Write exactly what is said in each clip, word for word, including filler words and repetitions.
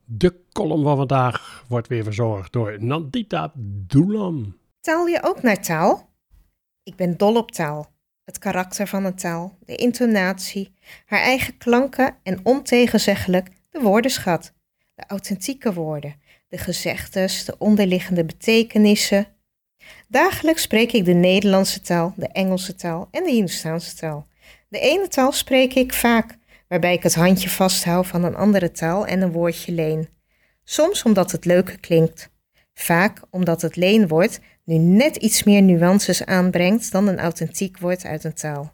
De column van vandaag wordt weer verzorgd door Nandita Doulam. Taal je ook naar taal? Ik ben dol op taal. Het karakter van een taal, de intonatie, haar eigen klanken en ontegenzeggelijk de woordenschat. De authentieke woorden, de gezegdes, de onderliggende betekenissen. Dagelijks spreek ik de Nederlandse taal, de Engelse taal en de Hindoestaanse taal. De ene taal spreek ik vaak, waarbij ik het handje vasthoud van een andere taal en een woordje leen. Soms omdat het leuker klinkt. Vaak omdat het leenwoord nu net iets meer nuances aanbrengt dan een authentiek woord uit een taal.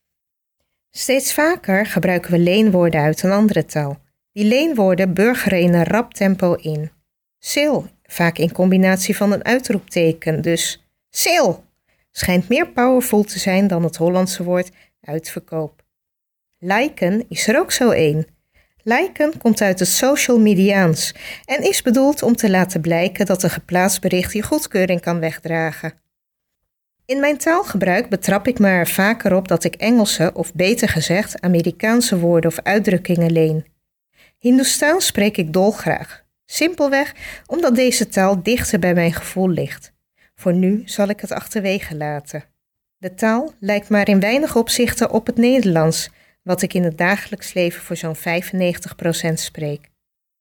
Steeds vaker gebruiken we leenwoorden uit een andere taal. Die leenwoorden burgeren in een rap tempo in. Sil, vaak in combinatie van een uitroepteken, dus sil, schijnt meer powerful te zijn dan het Hollandse woord uitverkoop. Liken is er ook zo één. Liken komt uit het social mediaans en is bedoeld om te laten blijken dat een geplaatst bericht je goedkeuring kan wegdragen. In mijn taalgebruik betrap ik me er vaker op dat ik Engelse, of beter gezegd Amerikaanse woorden of uitdrukkingen leen. Hindoestaans spreek ik dolgraag, simpelweg omdat deze taal dichter bij mijn gevoel ligt. Voor nu zal ik het achterwege laten. De taal lijkt maar in weinig opzichten op het Nederlands, wat ik in het dagelijks leven voor zo'n vijfennegentig procent spreek.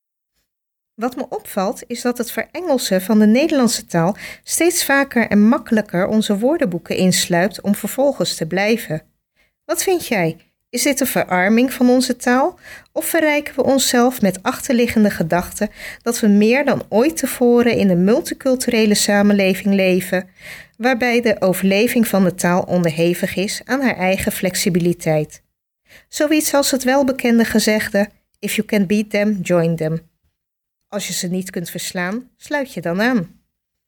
Wat me opvalt is dat het verengelsen van de Nederlandse taal steeds vaker en makkelijker onze woordenboeken insluipt om vervolgens te blijven. Wat vind jij? Is dit een verarming van onze taal? Of verrijken we onszelf met achterliggende gedachten dat we meer dan ooit tevoren in een multiculturele samenleving leven, waarbij de overleving van de taal onderhevig is aan haar eigen flexibiliteit? Zoiets als het welbekende gezegde, if you can beat them, join them. Als je ze niet kunt verslaan, sluit je dan aan.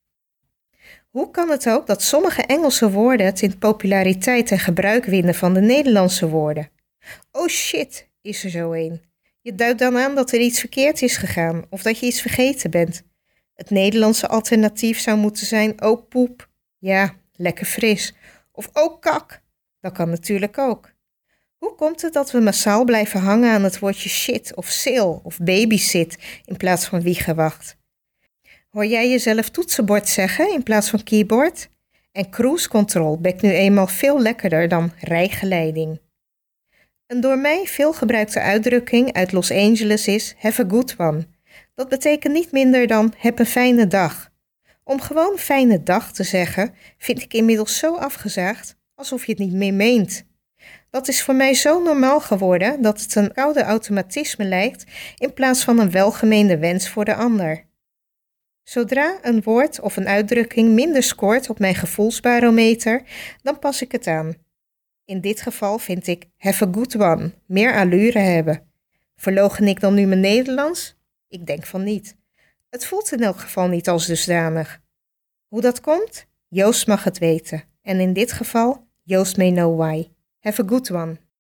Hoe kan het ook dat sommige Engelse woorden het in populariteit en gebruik winnen van de Nederlandse woorden? Oh shit, is er zo een. Je duidt dan aan dat er iets verkeerd is gegaan of dat je iets vergeten bent. Het Nederlandse alternatief zou moeten zijn, oh poep, ja, lekker fris. Of oh kak, dat kan natuurlijk ook. Hoe komt het dat we massaal blijven hangen aan het woordje shit of sil of babysit in plaats van wiegewacht? Hoor jij jezelf toetsenbord zeggen in plaats van keyboard? En cruise control bekt nu eenmaal veel lekkerder dan rijgeleiding. Een door mij veel gebruikte uitdrukking uit Los Angeles is have a good one. Dat betekent niet minder dan heb een fijne dag. Om gewoon fijne dag te zeggen vind ik inmiddels zo afgezaagd alsof je het niet meer meent. Dat is voor mij zo normaal geworden dat het een oude automatisme lijkt in plaats van een welgemeende wens voor de ander. Zodra een woord of een uitdrukking minder scoort op mijn gevoelsbarometer, dan pas ik het aan. In dit geval vind ik have a good one, meer allure hebben. Verloochen ik dan nu mijn Nederlands? Ik denk van niet. Het voelt in elk geval niet als dusdanig. Hoe dat komt? Joost mag het weten. En in dit geval, Joost may know why. Have a good one.